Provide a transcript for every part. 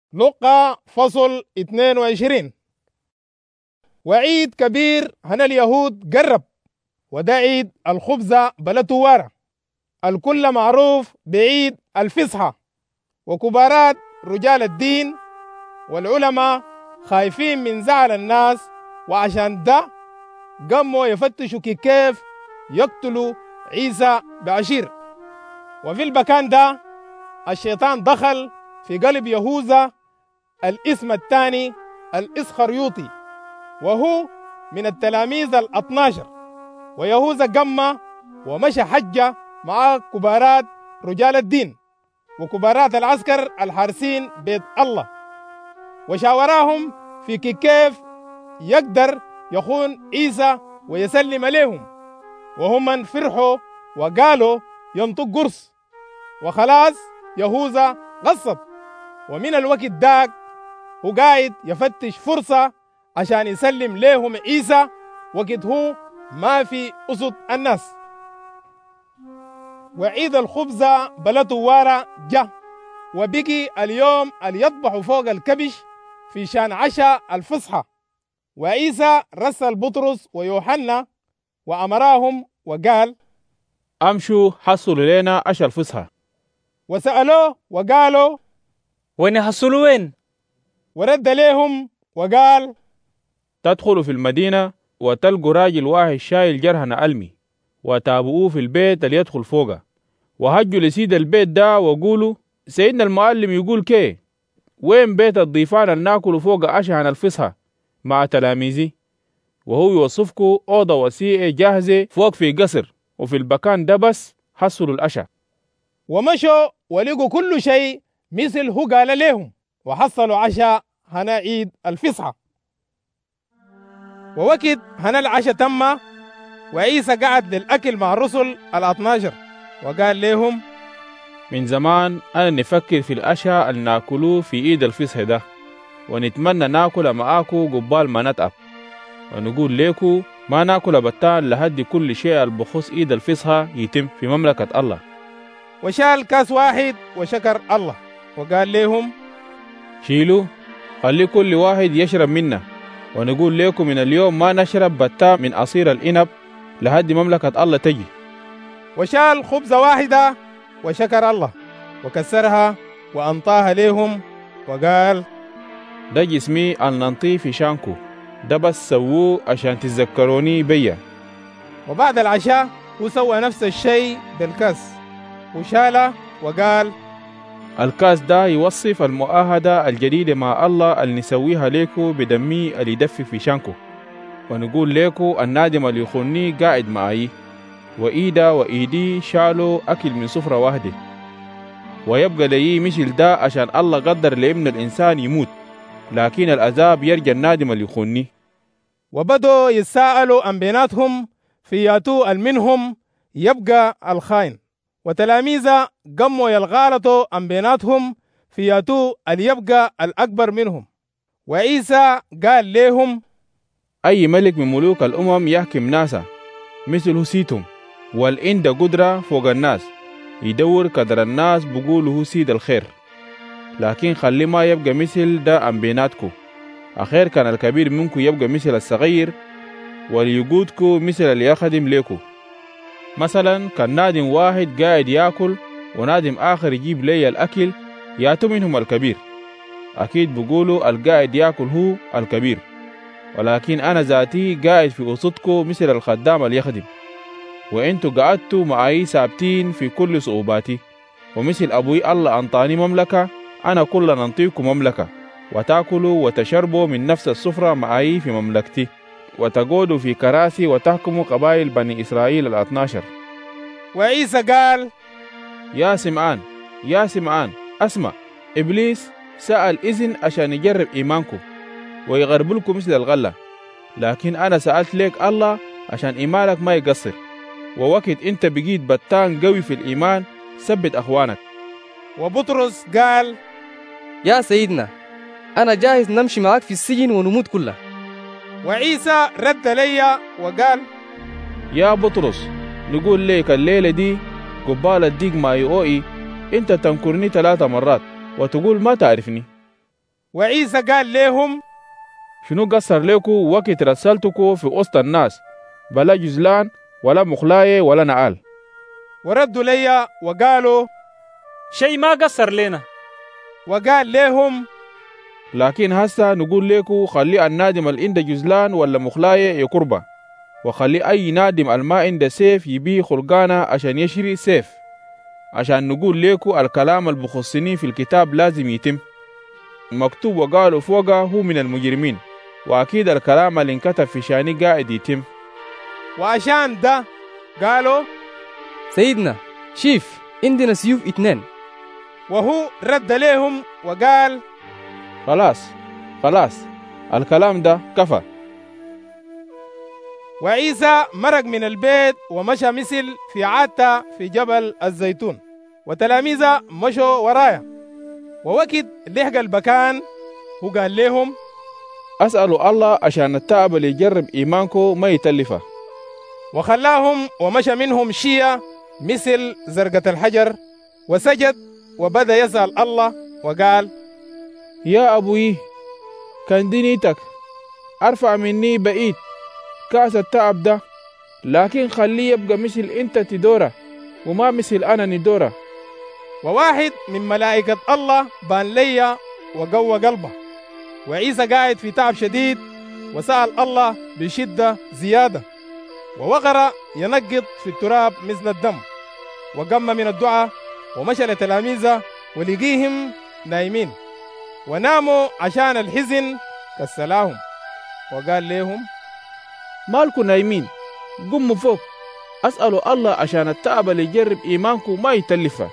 لقا فصل 22. وعيد كبير هنا اليهود قرب، وده عيد الخبز بلا توارة، الكل معروف بعيد الفصحى. وكبارات رجال الدين والعلماء خايفين من زعل الناس، وعشان ده قاموا يفتشوا كيف يقتلوا عيسى بعشير. وفي المكان ده الشيطان دخل في قلب يهوذا الاسم الثاني الإسخريوطي، وهو من التلاميذ ال12. ويهوذا قام ومشى حجة مع كبارات رجال الدين وكبارات العسكر الحارسين بيت الله، وشاوراهم في كيف يقدر يخون عيسى ويسلم عليهم. وهم فرحوا وقالوا ينطق قرص، وخلاص يهوذا غصب. ومن الوقت داك هو قاعد يفتش فرصة عشان يسلم لهم عيسى، وقت هو ما في أسد الناس. وعيد الخبز بلا توارة جه، وبقي اليوم اللي يطبحوا فوق الكبش في شان عشاء الفصحى. وعيسى رسل بطرس ويوحنا وأمراهم وقال: امشوا حصلوا لنا عشاء الفصحى. وسألوه وقالوا: وين يحصلوا وين؟ ورد لهم وقال: تدخلوا في المدينة وتلقوا راجل واحد شايل جرهن ألمي، وتابعوه في البيت اللي يدخل فوقه، وهجوا لسيد البيت ده وقولوا: سيدنا المعلم يقول كي وين بيت الضيفان اللي ناكلوا فوق عشاء الفصحى مع تلاميذي؟ وهو يوصفكوا أوضة وسيئة جاهزة فوق في قصر، وفي المكان ده بس حصلوا العشاء. ومشوا ولقوا كل شيء مثل هو قال لهم، وحصلوا عشاء هنا عيد الفصحى. ووقت هنا العشاء تم، وعيسى قعد للأكل مع الرسل ال12 وقال لهم: من زمان أنا نفكر في العشاء اللي ناكلوه في عيد الفصح ده، ونتمنى ناكل معاكو قبال ما نتعب، ونقول لكم ما ناكل بطال لحد كل شيء البخص عيد الفصح يتم في مملكة الله. وشال كاس واحد وشكر الله وقال لهم: شيلوا خلي كل واحد يشرب منه، ونقول لكم من اليوم ما نشرب بطال من عصير العنب لحد مملكة الله تجي. وشال خبزة واحدة وشكر الله وكسرها وأنطاها لهم وقال: ده جسمي الننطي في شانكو، ده بس سووه عشان تذكروني بيا. وبعد العشاء هو سوى نفس الشيء بالكاس وشاله وقال: الكاس ده يوصف المؤاهدة الجديدة مع الله اللي نسويها ليكو بدمي اللي يدفي في شانكو، ونقول ليكو النادم اللي يخوني قاعد معي، وإيدا وإيدي شالوا أكل من سفرة واحدة. ويبقى لي مثل ده عشان الله قدر لابن الإنسان يموت، لكن العذاب يرجى النادم اللي يخوني. وبدوا يتساءلوا عن بيناتهم في ياتو منهم يبقى الخاين، وتلاميذه قاموا يلغالطوا عن بيناتهم في ياتو يبقى الأكبر منهم. وعيسى قال لهم: أي ملك من ملوك الأمم يحكم ناسا مثل سيتهم، والإند قدرة فوق الناس يدور قدر الناس بقوله سيد الخير، لكن خلي ما يبقى مثل ده عن بيناتكو. أخير كان الكبير منكو يبقى مثل الصغير، وليقودكو مثل اللي يخدم ليكو. مثلا كان نادم واحد قاعد ياكل ونادم آخر يجيب لي الأكل، ياتو منهم الكبير. أكيد بقولوا القاعد ياكل هو الكبير، ولكن أنا ذاتي قاعد في وسطكو مثل الخدام اللي يخدم. وإنتو قعدتوا معي ثابتين في كل صعوباتي، ومثل أبوي الله أنطاني مملكة، أنا كل ننطيكم مملكة، وتأكلوا وتشربوا من نفس السفرة معي في مملكتي، وتقودوا في كراسي وتحكموا قبائل بني إسرائيل 12. وعيسى قال: يا سمعان يا سمعان، أسمع، إبليس سأل إذن عشان يجرب إيمانكم ويغربلكم مثل الغلة، لكن أنا سألت لك الله عشان إيمانك ما يقصر، ووقت أنت بقيت بطان قوي في الإيمان ثبت أخوانك. وبطرس قال: يا سيدنا أنا جاهز نمشي معك في السجن ونموت كله. وعيسى رد لي وقال: يا بطرس، نقول لك الليلة دي قبال الديق ما يؤوئي أنت تنكرني 3 مرات وتقول ما تعرفني. وعيسى قال لهم: شنو قصر لكم وقت رسلتكم في وسط الناس بلا جزلان ولا مخلاية ولا نعال؟ وردوا لي وقالوا: شيء ما قصر لنا. وقال لهم: لكن هسا نقول لكم خلي النادم اللي عنده جزلان ولا مخلاية يقربه، وخلي أي نادم الما عنده سيف يبيه خلقانا عشان يشري سيف، عشان نقول لكم الكلام البخصني في الكتاب لازم يتم. مكتوب وقالوا فوقه هو من المجرمين، وأكيد الكلام اللي انكتب في شاني قاعد يتم. وعشان ده قالوا: سيدنا شيف عندنا سيوف 2. وهو رد لهم وقال: خلاص الكلام ده كفى. وعيسى مرق من البيت ومشى مثل في عادته في جبل الزيتون، وتلاميذه مشوا ورايا. ووقت لحق المكان هو قال لهم: أسألوا الله عشان التعب اللي يجرب إيمانكم ما يتلفه. وخلاهم ومشى منهم شيء مثل زرقة الحجر، وسجد وبدأ يسأل الله وقال: يا أبوي، كان دينيتك أرفع مني بعيد كاس التعب ده، لكن خليه يبقى مثل أنت تدوره وما مثل أنا ندوره. وواحد من ملائكة الله بان لي وقوى قلبه. وعيسى قاعد في تعب شديد وسأل الله بشدة زيادة، ووقر ينقط في التراب مثل الدم، وقام من الدعاء ومشى لتلاميذه ولقيهم نايمين، وناموا عشان الحزن كسلاهم. وقال لهم: مالكم نايمين؟ قموا فوق، أسألوا الله عشان التعب اللي يجرب إيمانكم ما يتلفه.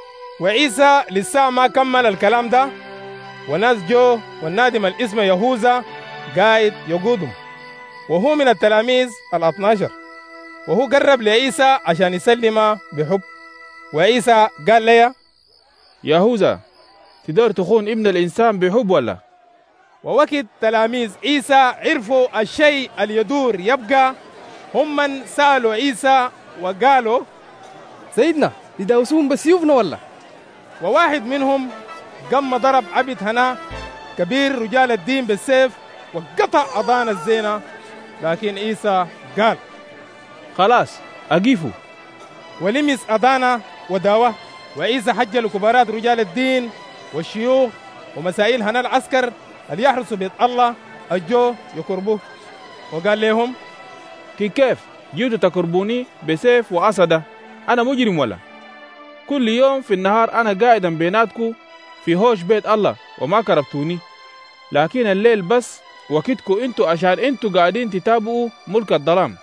وعيسى لسه ما كمل الكلام ده، وناس جو والنادم الاسم يهوذا قاعد يقودهم، وهو من التلاميذ 12. وهو قرب لعيسى عشان يسلم بحب. وعيسى قال لي: يهوذا، تقدر تخون ابن الإنسان بحب ولا؟ ووقت تلاميذ عيسى عرفوا الشيء اللي يدور يبقى، هم من سألوا عيسى وقالوا: سيدنا يداوسون بسيوفنا ولا؟ وواحد منهم قام ضرب عبد هنا كبير رجال الدين بالسيف وقطع أضان الزينة. لكن عيسى قال: خلاص أقيفوا. ولمس أضانا وداوه. وعيسى حج لكبارات رجال الدين والشيوخ ومسائل هنا العسكر اللي يحرسوا بيت الله الجو يقربوه، وقال لهم: كيف جيتوا تقربوني بسيف وعصا؟ أنا مجرم ولا؟ كل يوم في النهار أنا قاعدا بيناتكم في هوش بيت الله وما كربتوني، لكن الليل بس وكتكم انتوا عشان انتوا قاعدين تتابعوا ملك الظلام.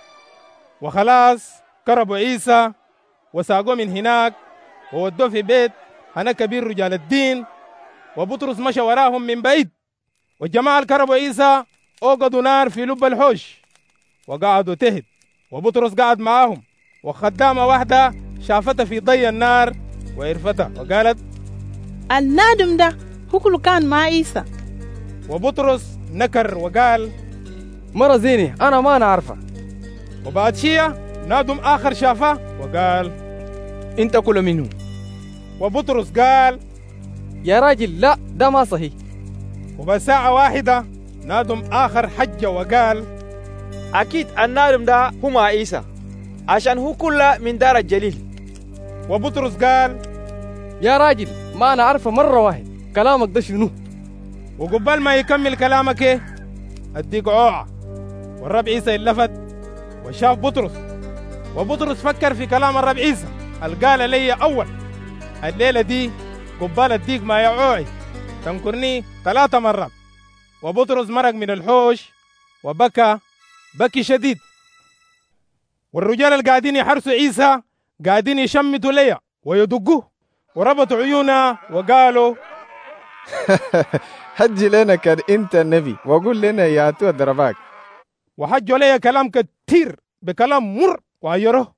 وخلاص كربوا عيسى وساقوه من هناك وودوه في بيت هنا كبير رجال الدين، وبطرس مشى وراهم من بعيد. والجماعة كربوا عيسى اوقدوا نار في لب الحوش وقعدوا تهد، وبطرس قعد معاهم، وخدامة واحدة شافتها في ضي النار وعرفتها وقالت: النادم ده هو كله كان مع عيسى. وبطرس نكر وقال: مرة زيني أنا ما نعرفها. وبعد شيء نادم آخر شافه وقال: أنت كل منهم. وبطرس قال: يا راجل لا، ده ما صحيح. وبعد ساعة واحدة نادم آخر حج وقال: أكيد النادم ده هو مع عيسى عشان هو كله من دار الجليل. وبطرس قال: يا راجل ما أنا عارفة مرة واحد، كلامك ده شنو؟ وقبل ما يكمل كلامك ايه اديك عوعة. والرب عيسى اللفت وشاف بطرس، وبطرس فكر في كلام الرب عيسى قال لي أول: الليلة دي قبال اديك ما يعوعي تنكرني 3 مرات. وبطرس مرق من الحوش وبكى شديد. والرجال اللي قاعدين يحرسوا عيسى قاعدين يشمتوا ليا ويدقوه وربطوا عيونا وقالوا: حج لنا كان انت النبي وقول لنا يا تو ضرباك. وحجوا لي كلام كتير بكلام مر وعيروه.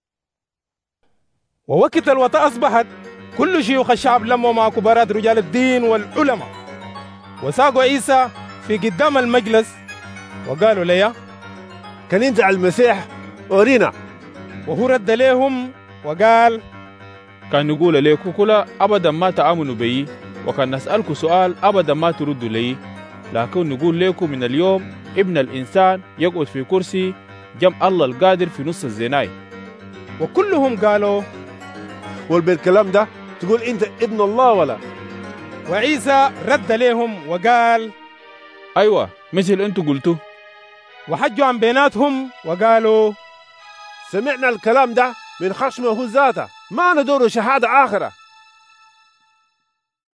ووقت الوطأ أصبحت كل شيوخ الشعب لموا مع كبارات رجال الدين والعلماء وساقوا عيسى في قدام المجلس وقالوا لي: كان انت على المسيح ورينا. وهو رد لهم وقال: كان يقول لكم كلا أبدا ما تآمنوا بي وكان نسألكم سؤال أبدا ما تردوا لي، لكن نقول لكم من اليوم ابن الإنسان يقعد في كرسي جنب الله القادر في نص الزناي. وكلهم قالوا والبالكلام ده تقول أنت ابن الله ولا؟ وعيسى رد لهم وقال أيوة مثل أنتوا قلتوا. وحجوا عن بيناتهم وقالوا سمعنا الكلام ده من خشمه ذاته، ما ندور شهادة آخرة.